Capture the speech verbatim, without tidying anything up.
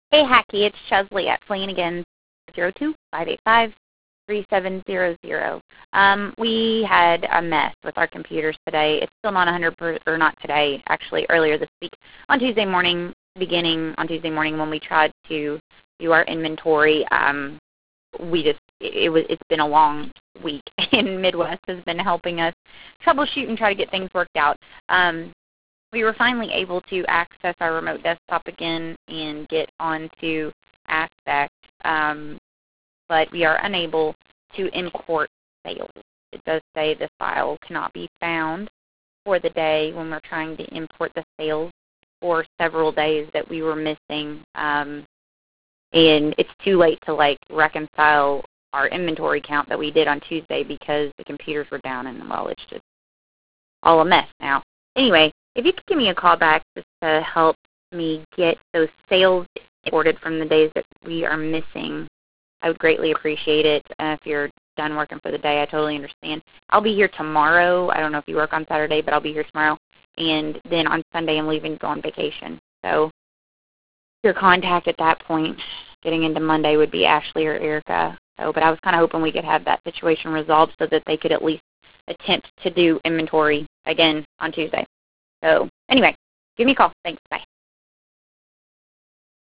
Hey, Hacky, it's Chesley at Flanagan, zero two five eight five three seven zero zero. Um, we had a mess with our computers today. It's still not one hundred percent, or not today, actually, earlier this week. On Tuesday morning, beginning on Tuesday morning when we tried to do our inventory, um, we just, it was, it's been a long week, and Midwest has been helping us troubleshoot and try to get things worked out. Um, we were finally able to access our remote desktop again and get onto Aspect, um, but we are unable to import sales. It does say the file cannot be found for the day when we're trying to import the sales for several days that we were missing, um, and it's too late to like reconcile our inventory count that we did on Tuesday because the computers were down, and well, it's just all a mess now. Anyway, if you could give me a call back just to help me get those sales imported from the days that we are missing, I would greatly appreciate it. Uh, if you're done working for the day, I totally understand. I'll be here tomorrow. I don't know if you work on Saturday, but I'll be here tomorrow. And then on Sunday, I'm leaving to go on vacation. So your contact at that point, getting into Monday, would be Ashley or Erica. So, but I was kind of hoping we could have that situation resolved so that they could at least attempt to do inventory again on Tuesday. So anyway, give me a call. Thanks. Bye.